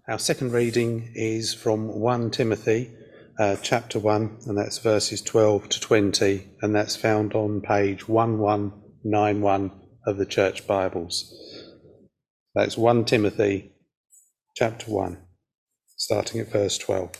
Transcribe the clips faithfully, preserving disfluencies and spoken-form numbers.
Our second reading is from First Timothy uh, chapter one, and that's verses twelve to twenty, and that's found on page one one nine one of the Church Bibles. That's First Timothy chapter one, starting at verse twelve.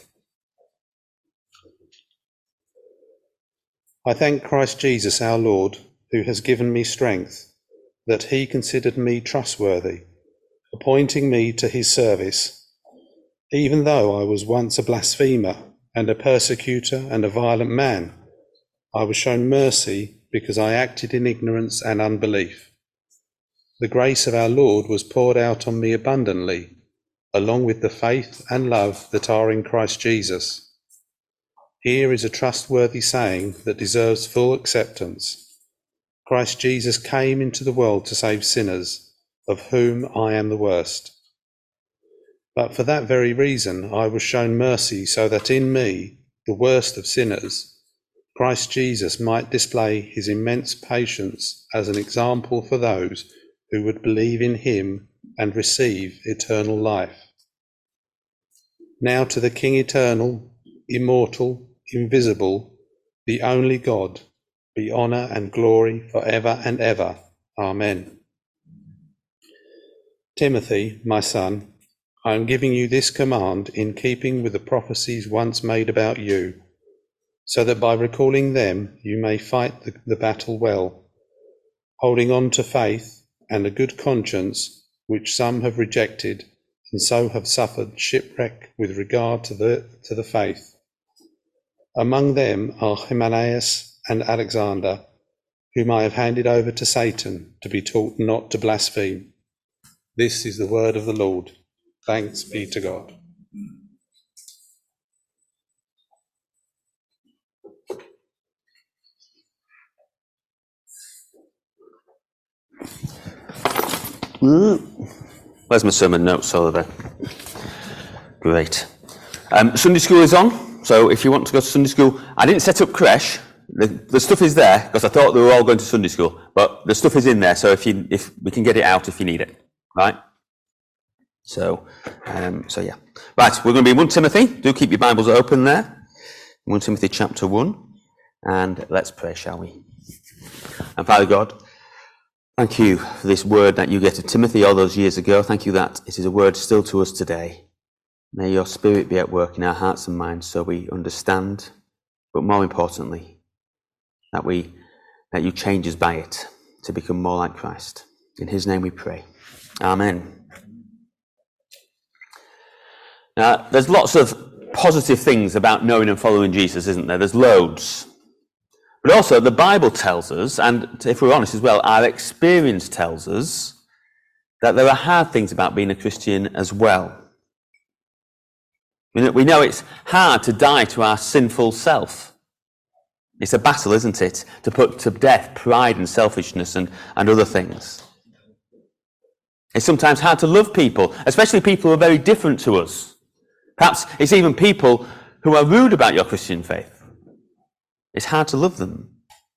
I thank Christ Jesus our Lord, who has given me strength, that he considered me trustworthy, appointing me to his service, even though I was once a blasphemer and a persecutor and a violent man. I was shown mercy because I acted in ignorance and unbelief. The grace of our Lord was poured out on me abundantly, along with the faith and love that are in Christ Jesus. Here is a trustworthy saying that deserves full acceptance. Christ Jesus came into the world to save sinners, of whom I am the worst. But for that very reason I was shown mercy, so that in me, the worst of sinners, Christ Jesus might display his immense patience as an example for those who would believe in him and receive eternal life. Now to the King eternal, immortal, invisible, the only God, be honour and glory for ever and ever. Amen. Timothy, my son, I am giving you this command in keeping with the prophecies once made about you, so that by recalling them you may fight the, the battle well, holding on to faith and a good conscience, which some have rejected and so have suffered shipwreck with regard to the, to the faith. Among them are Hymenaeus and Alexander, whom I have handed over to Satan to be taught not to blaspheme. This is the word of the Lord. Thanks be to God. Where's my sermon notes, Oliver? Great. Um, Sunday school is on, so if you want to go to Sunday school, I didn't set up creche. The, the stuff is there because I thought they were all going to Sunday school, but the stuff is in there, so if you if we can get it out if you need it, right? So, um, so yeah. Right, we're going to be in First Timothy. Do keep your Bibles open there. First Timothy chapter one. And let's pray, shall we? And Father God, thank you for this word that you gave to Timothy all those years ago. Thank you that it is a word still to us today. May your Spirit be at work in our hearts and minds so we understand, but more importantly, that we that you change us by it to become more like Christ. In his name we pray. Amen. Now, there's lots of positive things about knowing and following Jesus, isn't there? There's loads. But also, the Bible tells us, and if we're honest as well, our experience tells us that there are hard things about being a Christian as well. We know it's hard to die to our sinful self. It's a battle, isn't it? To put to death pride and selfishness and, and other things. It's sometimes hard to love people, especially people who are very different to us. Perhaps it's even people who are rude about your Christian faith. It's hard to love them.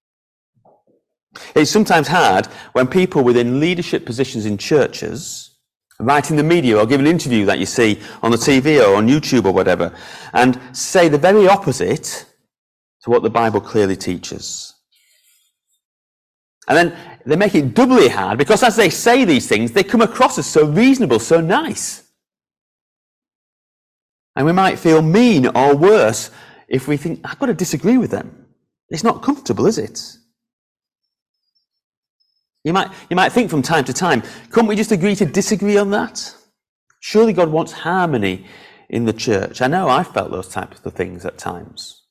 It's sometimes hard when people within leadership positions in churches write in the media or give an interview that you see on the T V or on YouTube or whatever, and say the very opposite to what the Bible clearly teaches. And then they make it doubly hard because as they say these things, they come across as so reasonable, so nice. And we might feel mean or worse if we think, I've got to disagree with them. It's not comfortable, is it? You might, you might think from time to time, couldn't we just agree to disagree on that? Surely God wants harmony in the church. I know I've felt those types of things at times.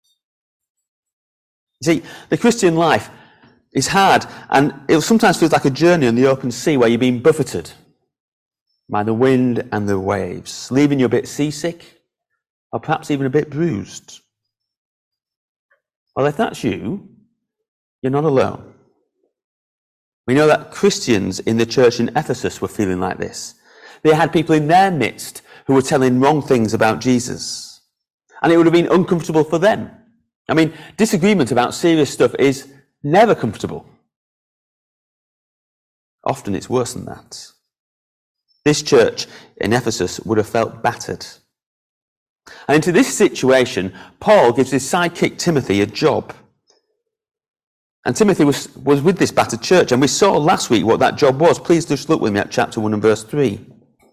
You see, the Christian life is hard, and it sometimes feels like a journey on the open sea where you're being buffeted by the wind and the waves, leaving you a bit seasick, or perhaps even a bit bruised. Well, if that's you, you're not alone. We know that Christians in the church in Ephesus were feeling like this. They had people in their midst who were telling wrong things about Jesus. And it would have been uncomfortable for them. I mean, disagreement about serious stuff is never comfortable. Often it's worse than that. This church in Ephesus would have felt battered. And into this situation, Paul gives his sidekick Timothy a job. And Timothy was, was with this battered church, and we saw last week what that job was. Please just look with me at chapter one and verse three.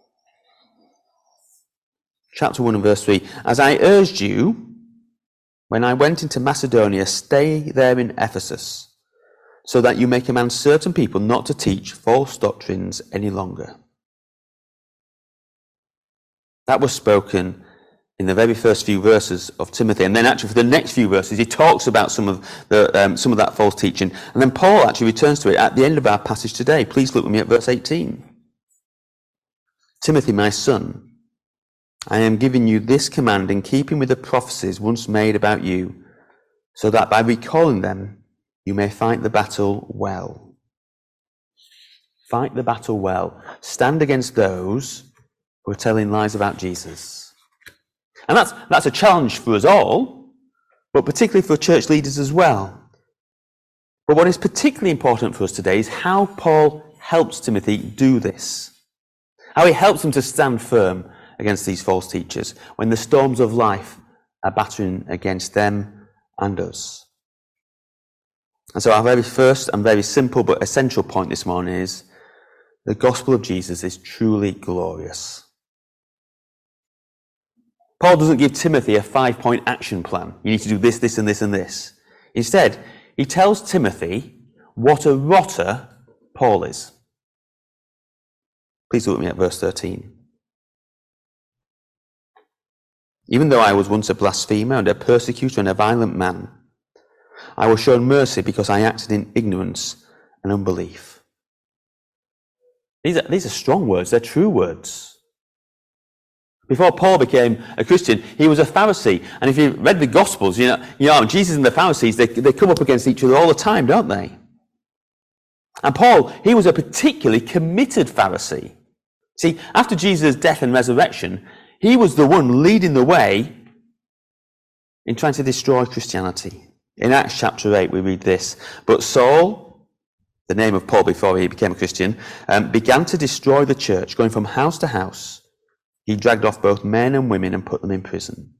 Chapter one and verse three. As I urged you, when I went into Macedonia, stay there in Ephesus, so that you may command certain people not to teach false doctrines any longer. That was spoken in the very first few verses of Timothy, and then actually for the next few verses he talks about some of the um, some of that false teaching, and then Paul actually returns to it at the end of our passage today. Please look with me at verse eighteen. Timothy, my son, I am giving you this command in keeping with the prophecies once made about you, so that by recalling them you may fight the battle well. Fight the battle well. Stand against those who are telling lies about Jesus. And that's, that's a challenge for us all, but particularly for church leaders as well. But what is particularly important for us today is how Paul helps Timothy do this. How he helps him to stand firm against these false teachers when the storms of life are battering against them and us. And so our very first and very simple but essential point this morning is the gospel of Jesus is truly glorious. Paul doesn't give Timothy a five-point action plan. You need to do this, this, and this, and this. Instead, he tells Timothy what a rotter Paul is. Please look at me at verse thirteen. Even though I was once a blasphemer and a persecutor and a violent man, I was shown mercy because I acted in ignorance and unbelief. These are, these are strong words. They're true words. Before Paul became a Christian, he was a Pharisee. And if you read the Gospels, you know, you know Jesus and the Pharisees, they, they come up against each other all the time, don't they? And Paul, he was a particularly committed Pharisee. See, after Jesus' death and resurrection, he was the one leading the way in trying to destroy Christianity. In Acts chapter eight, we read this. But Saul, the name of Paul before he became a Christian, um, began to destroy the church, going from house to house. He dragged off both men and women and put them in prison.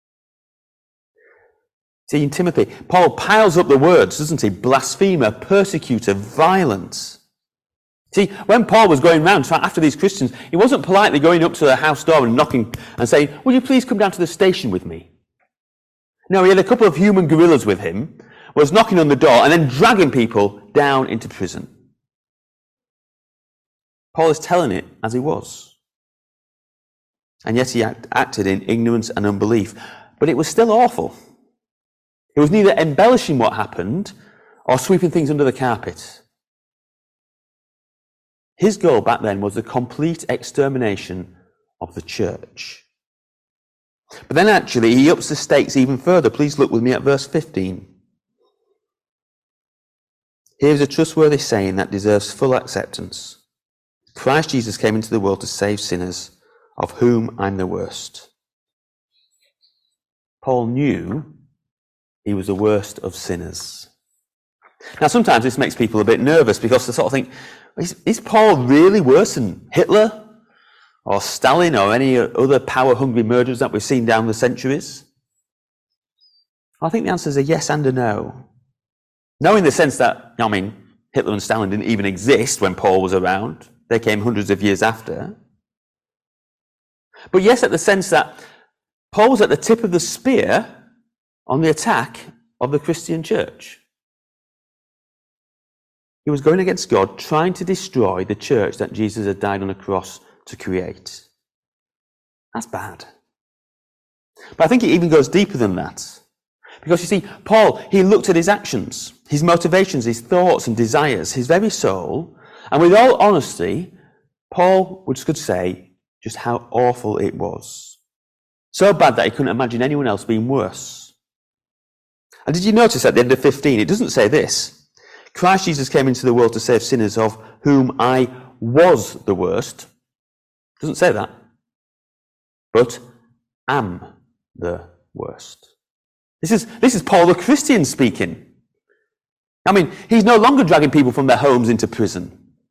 See, in Timothy, Paul piles up the words, doesn't he? Blasphemer, persecutor, violent. See, when Paul was going round after these Christians, he wasn't politely going up to their house door and knocking and saying, will you please come down to the station with me? No, he had a couple of human gorillas with him, was knocking on the door and then dragging people down into prison. Paul is telling it as he was. And yet he act, acted in ignorance and unbelief. But it was still awful. It was neither embellishing what happened or sweeping things under the carpet. His goal back then was the complete extermination of the church. But then actually he ups the stakes even further. Please look with me at verse fifteen. Here's a trustworthy saying that deserves full acceptance. Christ Jesus came into the world to save sinners, of whom I'm the worst. Paul knew he was the worst of sinners. Now, sometimes this makes people a bit nervous because they sort of think, is, is Paul really worse than Hitler or Stalin or any other power-hungry murderers that we've seen down the centuries? I think the answer is a yes and a no. No in the sense that, I mean, Hitler and Stalin didn't even exist when Paul was around. They came hundreds of years after. But yes, at the sense that Paul was at the tip of the spear on the attack of the Christian church. He was going against God, trying to destroy the church that Jesus had died on a cross to create. That's bad. But I think it even goes deeper than that. Because you see, Paul, he looked at his actions, his motivations, his thoughts and desires, his very soul, and with all honesty, Paul would could say just how awful it was. So bad that he couldn't imagine anyone else being worse. And did you notice at the end of fifteen, it doesn't say this. Christ Jesus came into the world to save sinners, of whom I was the worst. It doesn't say that. But am the worst. This is, this is Paul the Christian speaking. I mean, he's no longer dragging people from their homes into prison,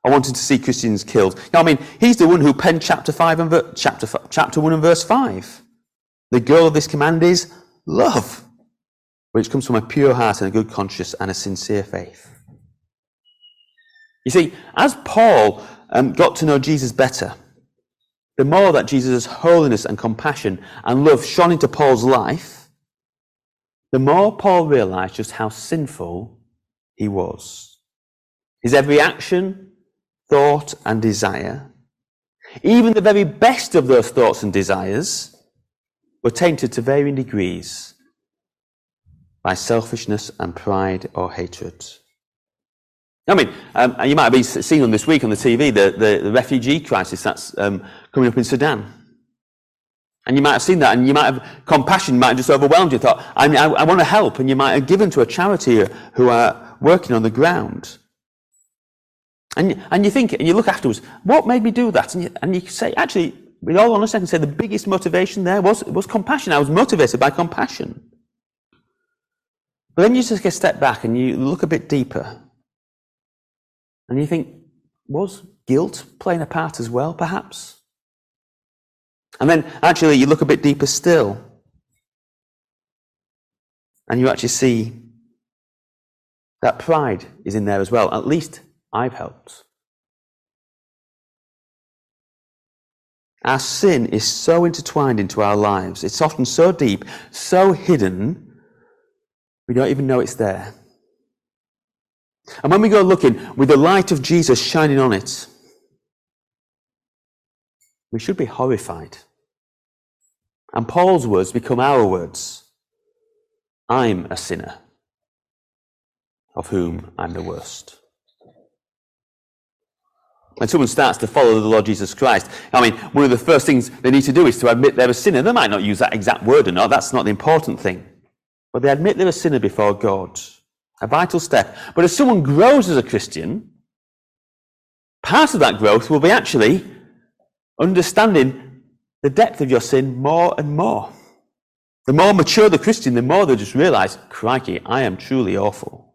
or wanting to see Christians killed. You know, I mean, he's the one who penned chapter five and ver- chapter f- chapter one and verse five. The goal of this command is love, which comes from a pure heart and a good conscience and a sincere faith. You see, as Paul um, got to know Jesus better, the more that Jesus' holiness and compassion and love shone into Paul's life, the more Paul realized just how sinful he was. His every action, thought, and desire, even the very best of those thoughts and desires, were tainted to varying degrees by selfishness and pride or hatred. I mean, um, you might have been seeing on this week on the T V the, the, the refugee crisis that's um, coming up in Sudan. And you might have seen that, and you might have, compassion might have just overwhelmed you. Thought, I, mean, I, I want to help, and you might have given to a charity who are working on the ground. And, and you think, and you look afterwards, what made me do that? And you, and you say, actually, with all honesty, I can say the biggest motivation there was, was compassion. I was motivated by compassion. But then you just take a step back and you look a bit deeper. And you think, was guilt playing a part as well, perhaps? And then actually you look a bit deeper still. And you actually see that pride is in there as well. At least I've helped. Our sin is so intertwined into our lives. It's often so deep, so hidden, we don't even know it's there. And when we go looking with the light of Jesus shining on it, we should be horrified. And Paul's words become our words. I'm a sinner, of whom I'm the worst. When someone starts to follow the Lord Jesus Christ, I mean, one of the first things they need to do is to admit they're a sinner. They might not use that exact word or not, that's not the important thing. But they admit they're a sinner before God. A vital step. But as someone grows as a Christian, part of that growth will be actually understanding the depth of your sin more and more. The more mature the Christian, the more they just realise, crikey, I am truly awful.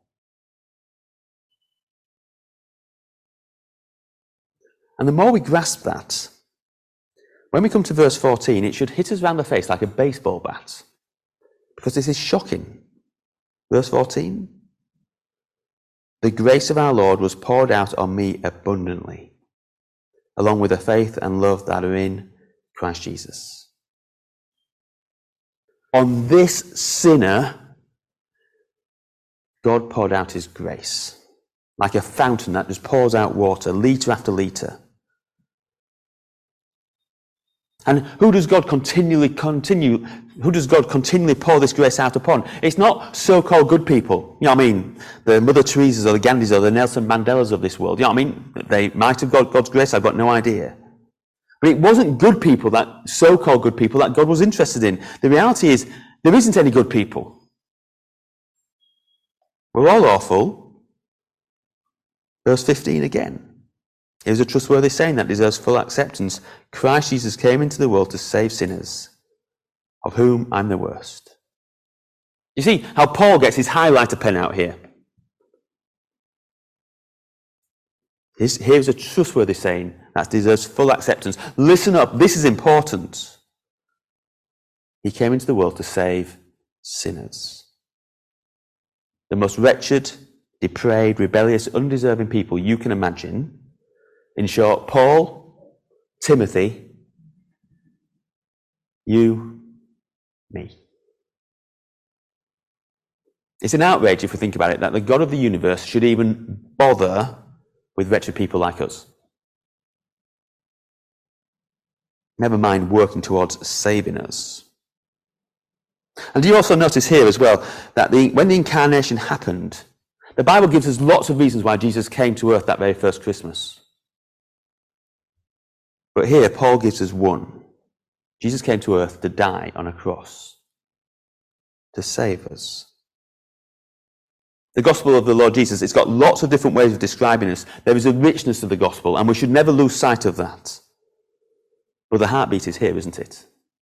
And the more we grasp that, when we come to verse fourteen, it should hit us round the face like a baseball bat. Because this is shocking. Verse fourteen. The grace of our Lord was poured out on me abundantly, along with the faith and love that are in Christ Jesus. On this sinner, God poured out his grace, like a fountain that just pours out water, litre after litre. And who does God continually continue, who does God continually pour this grace out upon? It's not so-called good people. You know what I mean? The Mother Teresas or the Gandhis or the Nelson Mandelas of this world. You know what I mean? They might have got God's grace, I've got no idea. But it wasn't good people, that so-called good people, that God was interested in. The reality is, there isn't any good people. We're all awful. Verse fifteen again. It was a trustworthy saying that deserves full acceptance. Christ Jesus came into the world to save sinners, of whom I'm the worst. You see how Paul gets his highlighter pen out here? Here's a trustworthy saying that deserves full acceptance. Listen up, this is important. He came into the world to save sinners. The most wretched, depraved, rebellious, undeserving people you can imagine. In short, Paul, Timothy, you, me. It's an outrage, if we think about it, that the God of the universe should even bother with wretched people like us. Never mind working towards saving us. And do you also notice here as well that the, when the incarnation happened, the Bible gives us lots of reasons why Jesus came to earth that very first Christmas. But here, Paul gives us one. Jesus came to earth to die on a cross, to save us. The gospel of the Lord Jesus, it's got lots of different ways of describing us. There is a richness to the gospel, and we should never lose sight of that. But the heartbeat is here, isn't it?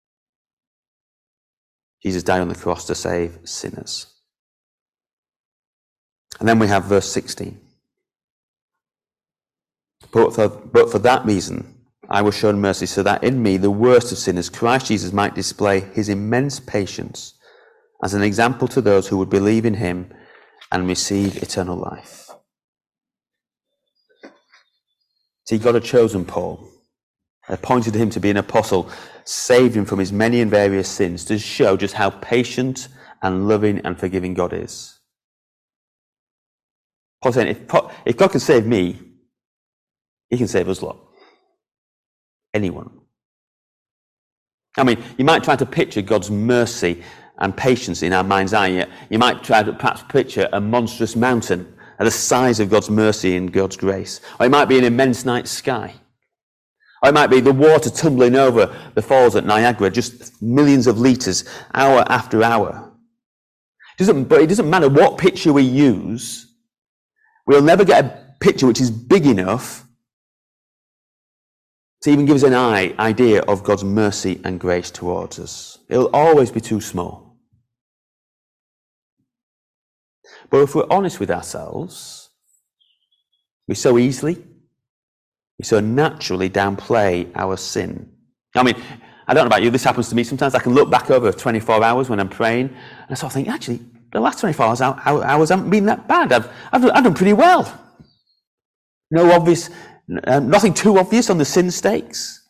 Jesus died on the cross to save sinners. And then we have verse sixteen. But for, but for that reason, I was shown mercy, so that in me, the worst of sinners, Christ Jesus might display his immense patience as an example to those who would believe in him and receive eternal life. See, God had chosen Paul, appointed him to be an apostle, saved him from his many and various sins, to show just how patient and loving and forgiving God is. Paul's saying, if, if God can save me, he can save us lot. Anyone. I mean, you might try to picture God's mercy and patience in our mind's eye. You might try to perhaps picture a monstrous mountain at the size of God's mercy and God's grace. Or it might be an immense night sky. Or it might be the water tumbling over the falls at Niagara, just millions of litres, hour after hour. It doesn't, but it doesn't matter what picture we use, we'll never get a picture which is big enough to even give us an eye, idea of God's mercy and grace towards us. It'll always be too small. But if we're honest with ourselves, we so easily, we so naturally downplay our sin. I mean, I don't know about you, this happens to me. Sometimes I can look back over twenty-four hours when I'm praying, and I sort of think, actually, the last twenty-four hours, hours haven't been that bad. I've, I've, I've done pretty well. No obvious, uh, nothing too obvious on the sin stakes.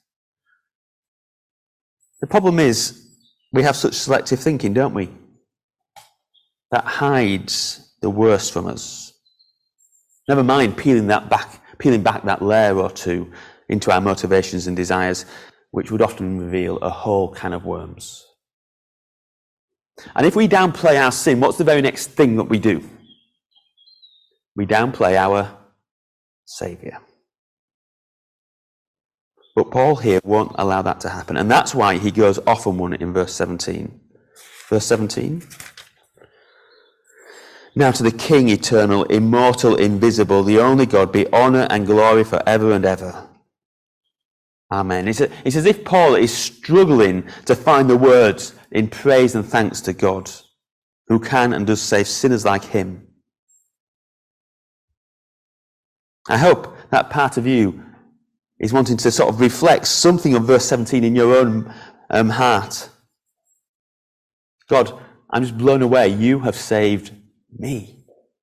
The problem is, we have such selective thinking, don't we? That hides the worst from us. Never mind peeling that back, peeling back that layer or two into our motivations and desires, which would often reveal a whole can of worms. And if we downplay our sin, what's the very next thing that we do? We downplay our Saviour. But Paul here won't allow that to happen, and that's why he goes off on one in verse seventeen. Verse seventeen. Now to the King, eternal, immortal, invisible, the only God, be honour and glory forever and ever. Amen. It's, a, it's as if Paul is struggling to find the words in praise and thanks to God, who can and does save sinners like him. I hope that part of you is wanting to sort of reflect something of verse seventeen in your own um, heart. God, I'm just blown away. You have saved me.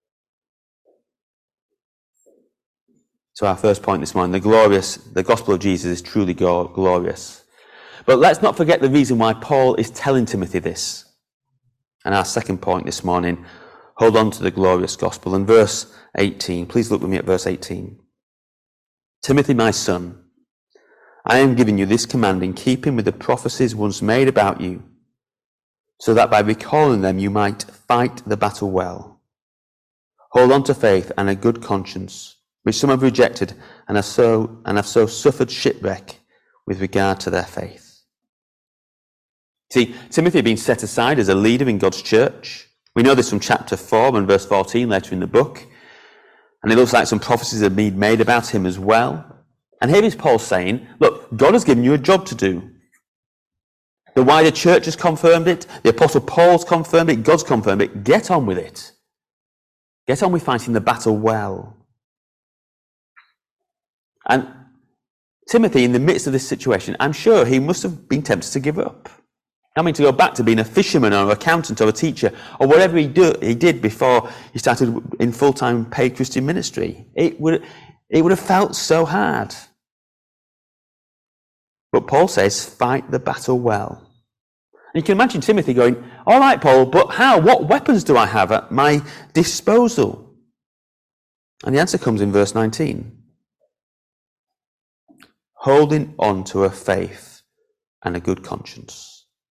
So our first point this morning, the glorious, the gospel of Jesus is truly glorious. But let's not forget the reason why Paul is telling Timothy this. And our second point this morning, hold on to the glorious gospel. And verse eighteen, please look with me at verse eighteen. Timothy, my son, I am giving you this command in keeping with the prophecies once made about you, so that by recalling them you might fight the battle well. Hold on to faith and a good conscience, which some have rejected and have so and have so suffered shipwreck with regard to their faith. See, Timothy had been set aside as a leader in God's church. We know this from chapter four and verse fourteen later in the book. And it looks like some prophecies have been made about him as well. And here is Paul saying, look, God has given you a job to do. The wider church has confirmed it. The Apostle Paul's confirmed it. God's confirmed it. Get on with it. Get on with fighting the battle well. And Timothy, in the midst of this situation, I'm sure he must have been tempted to give up. I mean, to go back to being a fisherman or an accountant or a teacher or whatever he, do, he did before he started in full-time paid Christian ministry. It would, it would have felt so hard. But Paul says, fight the battle well. And you can imagine Timothy going, all right, Paul, but how? What weapons do I have at my disposal? And the answer comes in verse nineteen. Holding on to a faith and a good conscience.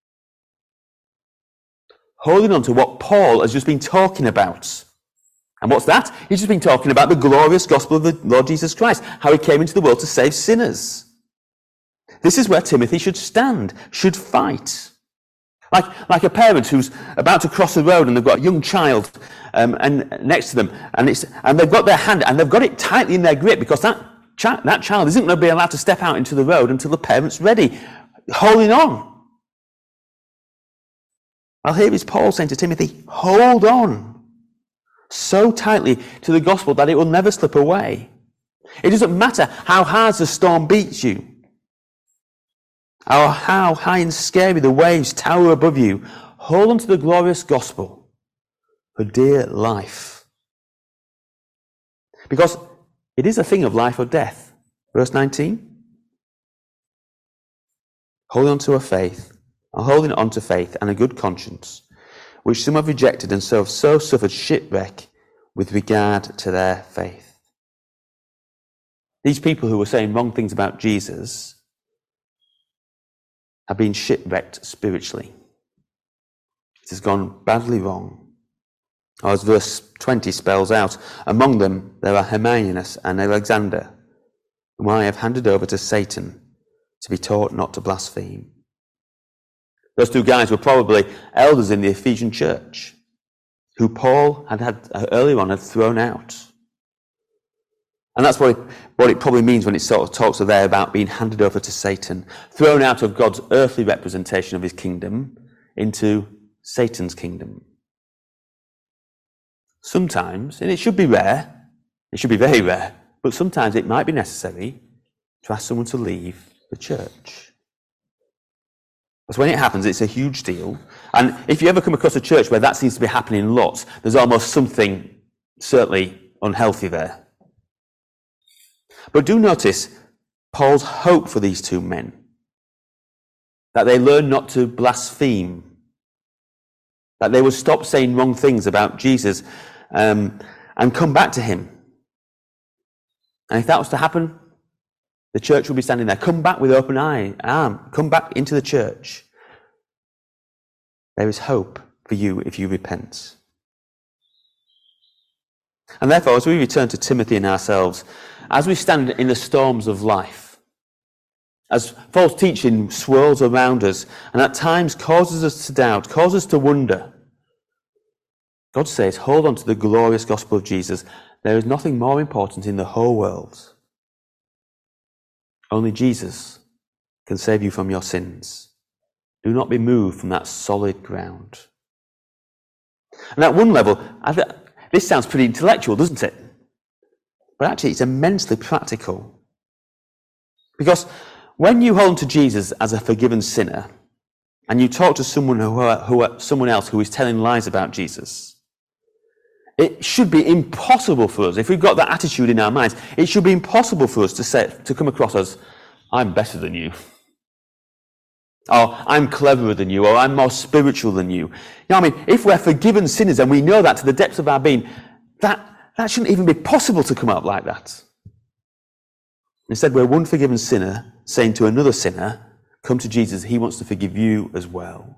Holding on to what Paul has just been talking about. And what's that? He's just been talking about the glorious gospel of the Lord Jesus Christ, how he came into the world to save sinners. This is where Timothy should stand, should fight. Like, like a parent who's about to cross the road and they've got a young child um, and next to them, and, it's, and they've got their hand, and they've got it tightly in their grip because that, chi- that child isn't going to be allowed to step out into the road until the parent's ready, holding on. Well, here is Paul saying to Timothy, hold on so tightly to the gospel that it will never slip away. It doesn't matter how hard the storm beats you, or how high and scary the waves tower above you. Hold on to the glorious gospel for dear life. Because it is a thing of life or death. Verse nineteen. Holding on to a faith, or holding on to faith and a good conscience, which some have rejected and so have so suffered shipwreck with regard to their faith. These people who were saying wrong things about Jesus have been shipwrecked spiritually. It has gone badly wrong. Or as verse twenty spells out, among them there are Hymenaeus and Alexander, whom I have handed over to Satan to be taught not to blaspheme. Those two guys were probably elders in the Ephesian church, who Paul had, had uh, earlier on had thrown out. And that's what it, what it probably means when it sort of talks there about being handed over to Satan, thrown out of God's earthly representation of his kingdom into Satan's kingdom. Sometimes, and it should be rare, it should be very rare, but sometimes it might be necessary to ask someone to leave the church. Because when it happens, it's a huge deal. And if you ever come across a church where that seems to be happening lots, there's almost something certainly unhealthy there. But do notice Paul's hope for these two men, that they learn not to blaspheme, that they would stop saying wrong things about Jesus um, and come back to him. And if that was to happen, the church will be standing there. Come back with open eye, arm. Come back into the church. There is hope for you if you repent. And therefore, as we return to Timothy and ourselves, as we stand in the storms of life, as false teaching swirls around us and at times causes us to doubt, causes us to wonder, God says, hold on to the glorious gospel of Jesus. There is nothing more important in the whole world. Only Jesus can save you from your sins. Do not be moved from that solid ground. And at one level, I th- this sounds pretty intellectual, doesn't it? But actually, it's immensely practical. Because when you hold to Jesus as a forgiven sinner, and you talk to someone who, who, someone else who is telling lies about Jesus, it should be impossible for us, if we've got that attitude in our minds, it should be impossible for us to say, to come across as, I'm better than you. Or I'm cleverer than you, or I'm more spiritual than you. You know what I mean? If we're forgiven sinners and we know that to the depths of our being, that, that shouldn't even be possible to come out like that. Instead, we're one forgiven sinner saying to another sinner, come to Jesus, he wants to forgive you as well.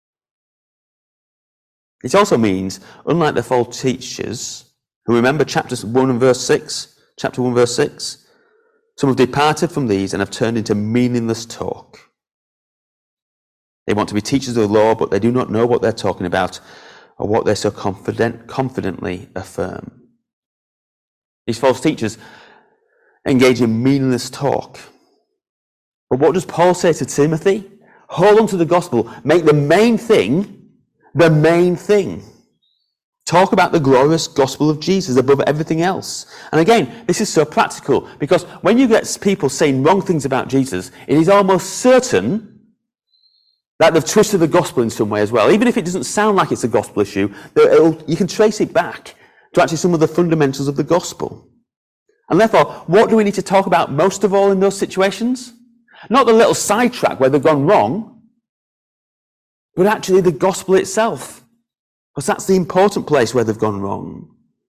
It also means, unlike the false teachers, who remember chapter one and verse six, chapter one verse six, some have departed from these and have turned into meaningless talk. They want to be teachers of the law, but they do not know what they're talking about or what they so confident, confidently affirm. These false teachers engage in meaningless talk. But what does Paul say to Timothy? Hold on to the gospel. Make the main thing the main thing. Talk about the glorious gospel of Jesus above everything else. And again, this is so practical because when you get people saying wrong things about Jesus, it is almost certain that they've twisted the gospel in some way as well. Even if it doesn't sound like it's a gospel issue, you can trace it back to actually some of the fundamentals of the gospel. And therefore, what do we need to talk about most of all in those situations? Not the little sidetrack where they've gone wrong, but actually the gospel itself. Because that's the important place where they've gone wrong.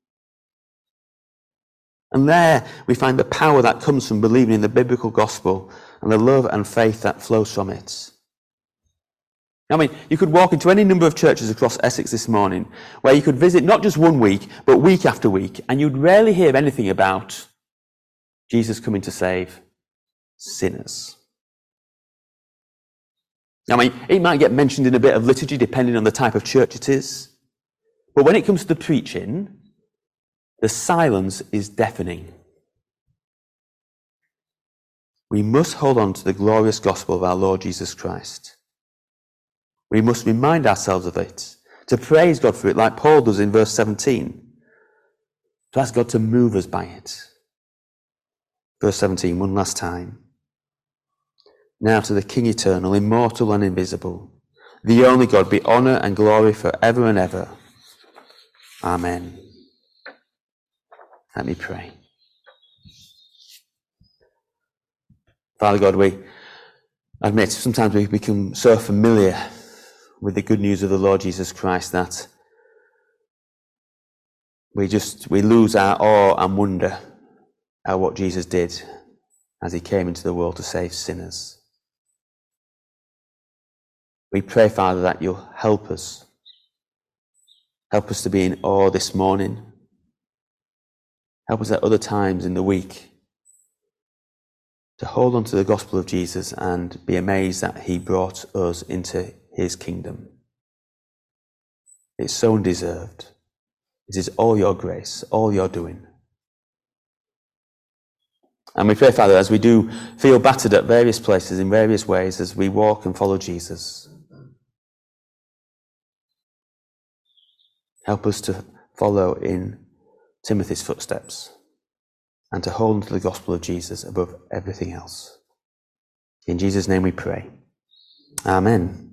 And there we find the power that comes from believing in the biblical gospel and the love and faith that flows from it. I mean, you could walk into any number of churches across Essex this morning where you could visit not just one week, but week after week, and you'd rarely hear anything about Jesus coming to save sinners. I mean, it might get mentioned in a bit of liturgy depending on the type of church it is. But when it comes to the preaching, the silence is deafening. We must hold on to the glorious gospel of our Lord Jesus Christ. We must remind ourselves of it, to praise God for it, like Paul does in verse seventeen. To ask God to move us by it. Verse seventeen, one last time. Now to the King eternal, immortal and invisible, the only God, be honour and glory for ever and ever. Amen. Let me pray. Father God, we admit sometimes we become so familiar with the good news of the Lord Jesus Christ that we just, we lose our awe and wonder at what Jesus did as he came into the world to save sinners. We pray, Father, that you'll help us. Help us to be in awe this morning. Help us at other times in the week to hold on to the gospel of Jesus and be amazed that he brought us into his kingdom. It's so undeserved. It is all your grace, all your doing. And we pray, Father, as we do feel battered at various places in various ways as we walk and follow Jesus, help us to follow in Timothy's footsteps and to hold on to the gospel of Jesus above everything else. In Jesus' name we pray. Amen.